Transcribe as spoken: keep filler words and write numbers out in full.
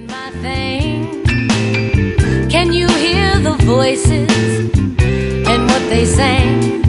my thing. Can you hear the voices and what they sang?